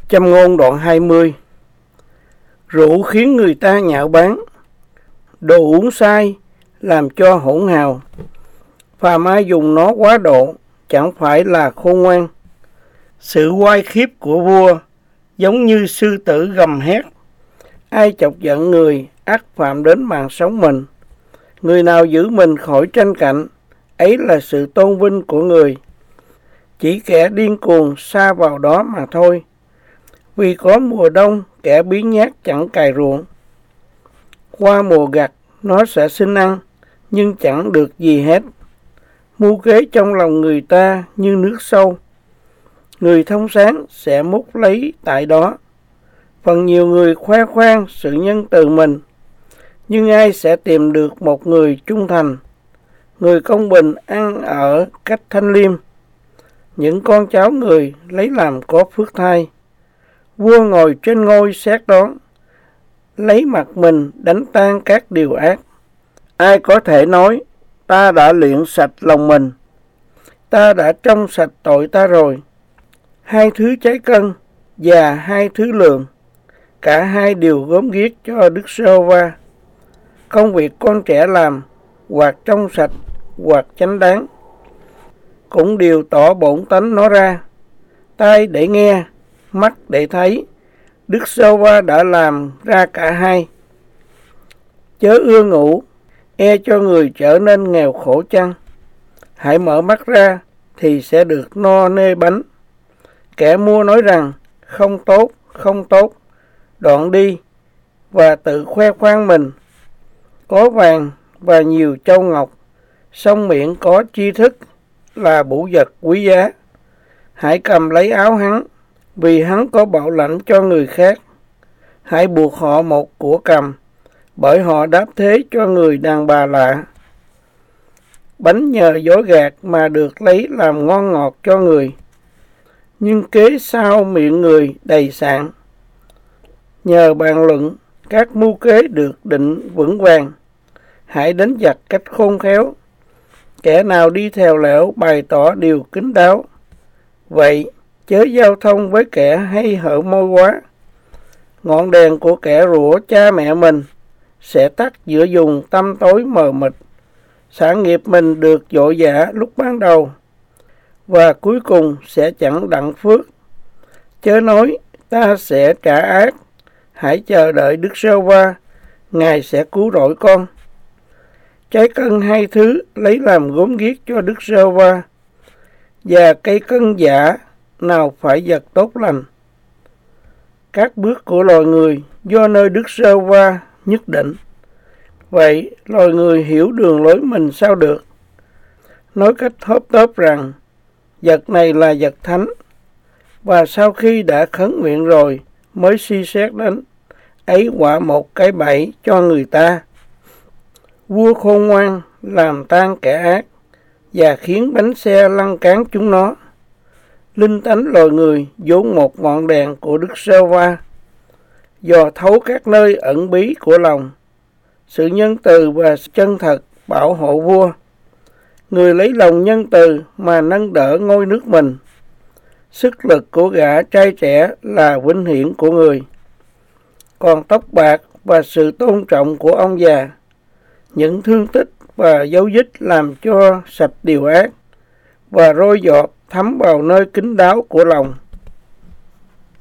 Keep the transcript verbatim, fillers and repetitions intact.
Châm ngôn đoạn hai mươi. Rượu khiến người ta nhạo báng, đồ uống sai làm cho hỗn hào. Phàm ai dùng nó quá độ, chẳng phải là khôn ngoan. Sự oai khiếp của vua giống như sư tử gầm hét. Ai chọc giận người, ắt phạm đến mạng sống mình. Người nào giữ mình khỏi tranh cạnh, ấy là sự tôn vinh của người. Chỉ kẻ điên cuồng sa vào đó mà thôi. Vì có mùa đông, kẻ biếng nhác chẳng cày ruộng. Qua mùa gặt, nó sẽ xin ăn, nhưng chẳng được gì hết. Mưu kế trong lòng người ta như nước sâu. Người thông sáng sẽ múc lấy tại đó. Phần nhiều người khoe khoang sự nhân từ mình, nhưng ai sẽ tìm được một người trung thành, người công bình ăn ở cách thanh liêm. Những con cháu người lấy làm có phước thai. Vua ngồi trên ngôi xét đoán, lấy mặt mình đánh tan các điều ác. Ai có thể nói, ta đã luyện sạch lòng mình, ta đã trong sạch tội ta rồi. Hai thứ trái cân và hai thứ lường, cả hai đều gớm ghiếc cho Đức Giê-hô-va. Công việc con trẻ làm, hoặc trong sạch, hoặc chánh đáng, cũng đều tỏ bổn tánh nó ra. Tai để nghe, mắt để thấy, Đức Giê-hô-va đã làm ra cả hai. Chớ ưa ngủ, e cho người trở nên nghèo khổ chăng. Hãy mở mắt ra thì sẽ được no nê bánh. Kẻ mua nói rằng không tốt, không tốt, đoạn đi và tự khoe khoang mình. Có vàng và nhiều châu ngọc, song miệng có tri thức là báu vật quý giá. Hãy cầm lấy áo hắn, vì hắn có bảo lãnh cho người khác. Hãy buộc họ một của cầm, bởi họ đáp thế cho người đàn bà lạ. Bánh nhờ dối gạt mà được lấy làm ngon ngọt cho người, nhưng kế sau miệng người đầy sạn. Nhờ bàn luận, các mưu kế được định vững vàng. Hãy đánh giặc cách khôn khéo. Kẻ nào đi theo lẽo bày tỏ điều kín đáo. Vậy chớ giao thông với kẻ hay hở môi quá. Ngọn đèn của kẻ rủa cha mẹ mình sẽ tắt giữa vùng tăm tối mờ mịt. Sản nghiệp mình được dội dã lúc ban đầu, và cuối cùng sẽ chẳng đặng phước. Chớ nói ta sẽ trả ác. Hãy chờ đợi Đức Giê-hô-va, Ngài sẽ cứu rỗi con. Trái cân hai thứ lấy làm gốm ghiếc cho Đức Giê-hô-va, và cây cân giả nào phải vật tốt lành. Các bước của loài người do nơi Đức Giê-hô-va nhất định. Vậy loài người hiểu đường lối mình sao được? Nói cách thóp tớp rằng vật này là vật thánh, và sau khi đã khấn nguyện rồi mới suy xét đến, ấy quả một cái bẫy cho người ta. Vua khôn ngoan làm tan kẻ ác, và khiến bánh xe lăn cán chúng nó. Linh tánh loài người vốn một ngọn đèn của Đức Giê-hô-va, dò thấu các nơi ẩn bí của lòng. Sự nhân từ và chân thật bảo hộ vua. Người lấy lòng nhân từ mà nâng đỡ ngôi nước mình. Sức lực của gã trai trẻ là vinh hiển của người. Còn tóc bạc và sự tôn trọng của ông già, những thương tích và dấu vết làm cho sạch điều ác, và roi giọt thấm vào nơi kín đáo của lòng.